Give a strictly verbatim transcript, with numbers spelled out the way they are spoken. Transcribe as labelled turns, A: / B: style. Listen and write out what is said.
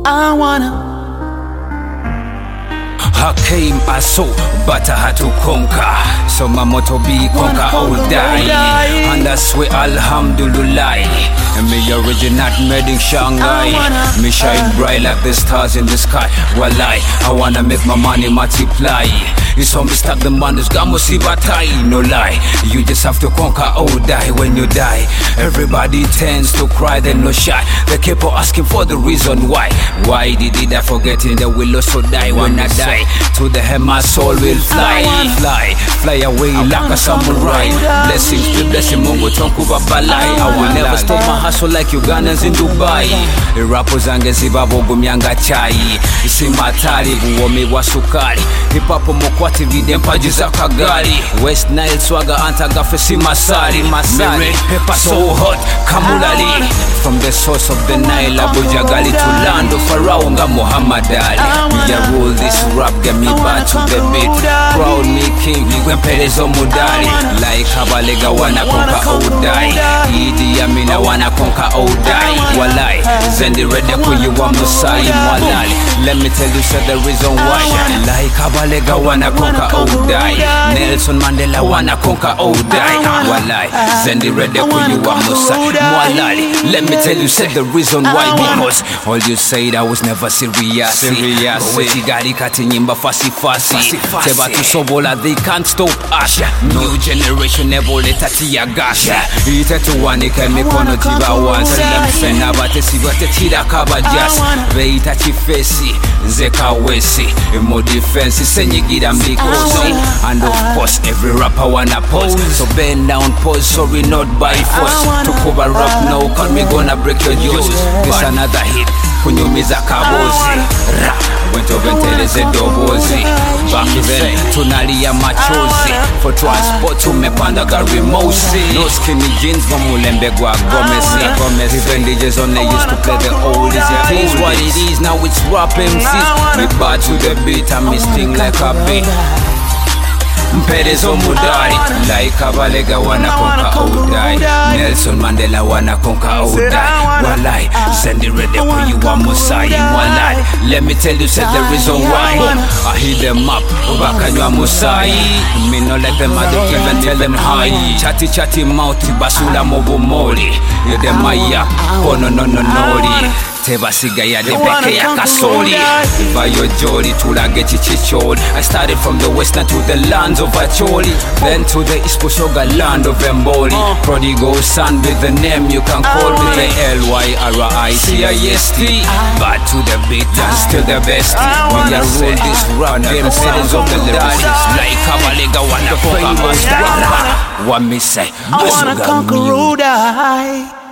A: I wanna.
B: I came, I saw, but I had to conquer. So my motto be conquer or die. And I swear alhamdulillah, and me original made in Shanghai. Me shine bright like the stars in the sky. Walai, I wanna make my money multiply. It's on me stack the manus gamo si batai. No lie, you just have to conquer or die. When you die, everybody tends to cry, then no shy. They keep on asking for the reason why. Why did I forget in the will also die? When I die, to the head my soul will fly. Fly, fly away like a samurai. Blessings, the blessing Mungu tonku babalai. I will never stop my hustle like Ugandans in Dubai. Irapo zange zibabo gumyanga chai. Isi matari buwome wa sukari. Hip hop mokwati vide mpaji za kagari. West Nile swagger antagafe si masari. Masari, pepper so hot kamulali. From the source of the Nile Abuja Gali to land of Pharaoh nga Muhammad Ali. We a rule this rap, get me back to the beat. Proud me king, when Perezo Mudari. Like Kabalega wanna conquer or die. Idi Amina wanna conquer or die. Walai, Zendi Redeko you want Musai Walali. Let me tell you so the reason why. Like Kabalega wanna conquer or die. Nelson Mandela wanna conquer or die. Walai, Zendi Redeko you want Musai Walali. Let me tell you so the reason why. Because all you said I was never serious. Serious. Gali kati nyimba fasi fasi. Teba tusobola, they can't stop us. New generation never let tia gas. Ite tuwanike mikono tiba wansi. Fena bate sibate tira kaba jas. Veita chifesi, nzeka wesi. Imo defense, senyigira mbikosi. And of course every rapper wanna pose. So bend down, pose, sorry not by force. To cover up now, cause me gonna break your jaws. This another hit, kunyumiza kabozi. Ra. Wento venteleze dobozi. Back then tunalia machozi. For transport tumepanda gari mosi. No skinny jeans vamulembe gwa gomesi. Even D Js on they used to play the oldies. It is what it is, now it's rap M Cs. Me bad to the beat and me sting like a bee. Perezo Mudari, like Kabalega wanna conquer or die. Nelson Mandela wanna conquer or die. Walai, send it ready for you are Musai. Walai, let me tell you said the reason why. I hit them up, Bakanywa Musai. Me no let them out of even tell them hi. Chatty chatty mouthi basula mobo moli. You them maya, kono no no nori. Teba siga ya debeke ya kasoli. By your jolly tulage chichicholi. I started from the western to the lands of Acholi. Then to the East Poshoga land of Mboli. Prodigal son with the name you can call me. The L Y R I C I S T. But to the beat and still the best. We are rule this rap game settings of the lyrics. Like Kabalega wanna conquer or die. What me say?
A: I wanna conquer or die.